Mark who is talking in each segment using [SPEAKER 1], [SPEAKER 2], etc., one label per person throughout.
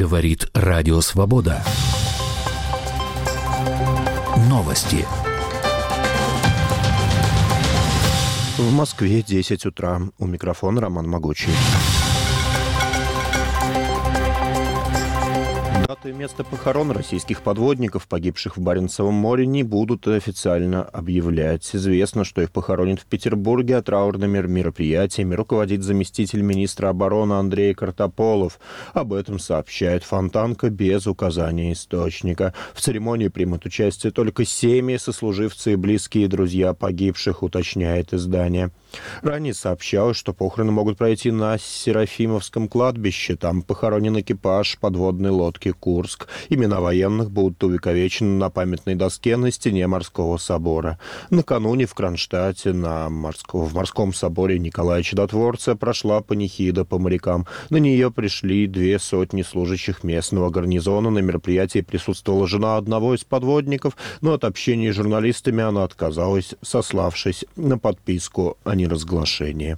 [SPEAKER 1] Говорит Радио Свобода. Новости.
[SPEAKER 2] В Москве 10 утра. У микрофона Роман Могучий. Даты и место похорон российских подводников, погибших в Баренцевом море, не будут официально объявлять. Известно, что их похоронят в Петербурге, а траурными мероприятиями руководит заместитель министра обороны Андрей Картополов. Об этом сообщает Фонтанка без указания источника. В церемонии примут участие только семьи, сослуживцы и близкие друзья погибших, уточняет издание. Ранее сообщалось, что похороны могут пройти на Серафимовском кладбище. Там похоронен экипаж подводной лодки «Курск». Имена военных будут увековечены на памятной доске на стене Морского собора. Накануне в Кронштадте в Морском соборе Николая Чудотворца прошла панихида по морякам. На нее пришли 200 служащих местного гарнизона. На мероприятии присутствовала жена одного из подводников, но от общения с журналистами она отказалась, сославшись на подписку о неразглашении.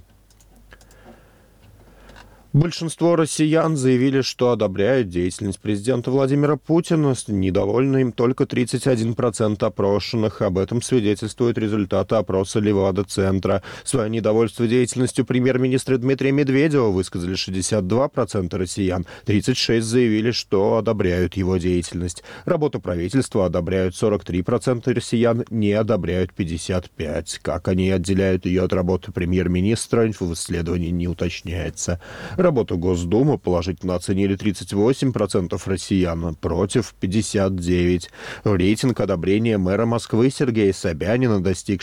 [SPEAKER 2] Большинство россиян заявили, что одобряют деятельность президента Владимира Путина. Недовольны им только 31% опрошенных. Об этом свидетельствуют результаты опроса Левада-центра. Свое недовольство деятельностью премьер-министра Дмитрия Медведева высказали 62% россиян. 36% заявили, что одобряют его деятельность. Работу правительства одобряют 43% россиян, не одобряют 55%. Как они отделяют ее от работы премьер-министра, в исследовании не уточняется. Работу Госдумы положительно оценили 38% россиян, против 59%. Рейтинг одобрения мэра Москвы Сергея Собянина достиг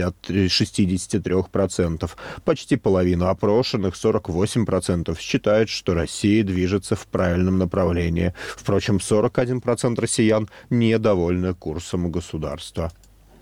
[SPEAKER 2] 63%. Почти половина опрошенных, 48%, считают, что Россия движется в правильном направлении. Впрочем, 41% россиян недовольны курсом государства.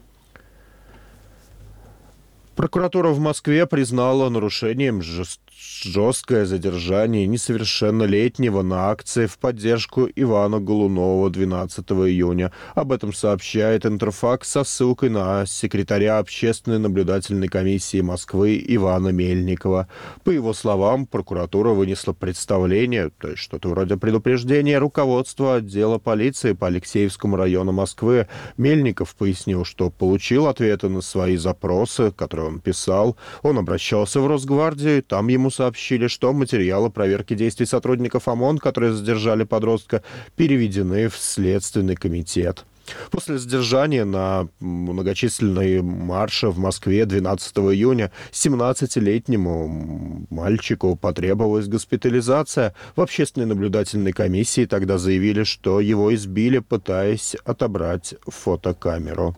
[SPEAKER 2] Прокуратура в Москве признала нарушением жесткое задержание несовершеннолетнего на акции в поддержку Ивана Голунова 12 июня. Об этом сообщает Интерфакс со ссылкой на секретаря Общественной наблюдательной комиссии Москвы Ивана Мельникова. По его словам, прокуратура вынесла представление, то есть что-то вроде предупреждения, руководства отдела полиции по Алексеевскому району Москвы. Мельников пояснил, что получил ответы на свои запросы, которые он писал. Он обращался в Росгвардию, там ему сообщили, что материалы проверки действий сотрудников ОМОН, которые задержали подростка, переведены в Следственный комитет. После задержания на многочисленные марши в Москве 12 июня 17-летнему мальчику потребовалась госпитализация. В Общественной наблюдательной комиссии тогда заявили, что его избили, пытаясь отобрать фотокамеру.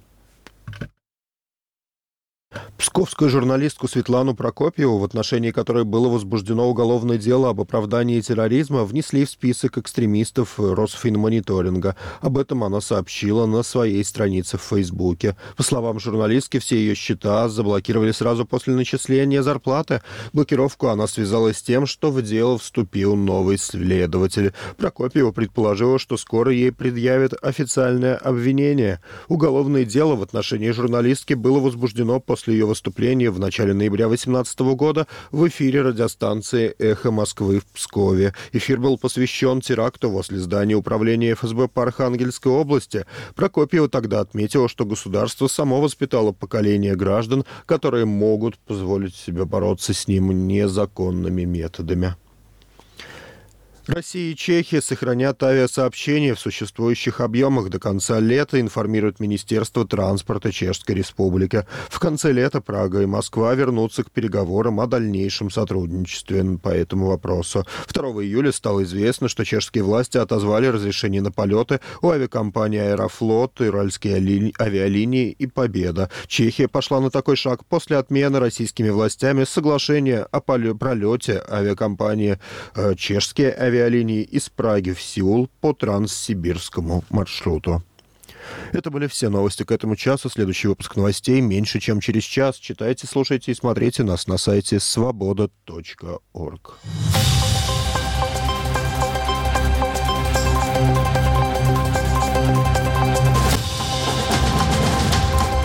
[SPEAKER 2] Псковскую журналистку Светлану Прокопьеву, в отношении которой было возбуждено уголовное дело об оправдании терроризма, внесли в список экстремистов Росфинмониторинга. Об этом она сообщила на своей странице в Фейсбуке. По словам журналистки, все ее счета заблокировали сразу после начисления зарплаты. Блокировку она связала с тем, что в дело вступил новый следователь. Прокопьева предположила, что скоро ей предъявят официальное обвинение. Уголовное дело в отношении журналистки было возбуждено после ее выступления в начале ноября 2018 года в эфире радиостанции «Эхо Москвы» в Пскове. Эфир был посвящен теракту возле здания управления ФСБ по Архангельской области. Прокопьева тогда отметила, что государство само воспитало поколение граждан, которые могут позволить себе бороться с ним незаконными методами. Россия и Чехия сохранят авиасообщение в существующих объемах до конца лета, информирует Министерство транспорта Чешской Республики. В конце лета Прага и Москва вернутся к переговорам о дальнейшем сотрудничестве по этому вопросу. 2 июля стало известно, что чешские власти отозвали разрешение на полеты у авиакомпании «Аэрофлот», «Уральские авиалинии» и «Победа». Чехия пошла на такой шаг после отмены российскими властями соглашения о пролете авиакомпании «Чешские авиалинии» из Праги в Сеул по транссибирскому маршруту. Это были все новости к этому часу. Следующий выпуск новостей меньше, чем через час. Читайте, слушайте и смотрите нас на сайте svoboda.org.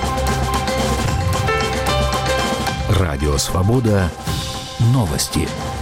[SPEAKER 1] Радио «Свобода». Новости.